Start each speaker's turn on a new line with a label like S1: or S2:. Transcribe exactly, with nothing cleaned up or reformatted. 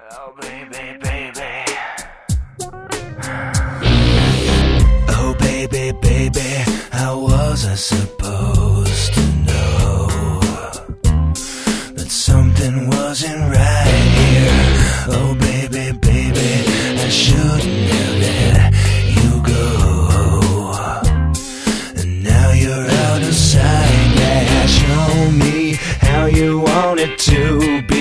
S1: Oh baby, baby. Oh baby, baby, how was I supposed to know that something wasn't right here? Oh baby, baby, I shouldn't have let you go. And now you're out of sight. Yeah, show me how you want it to be.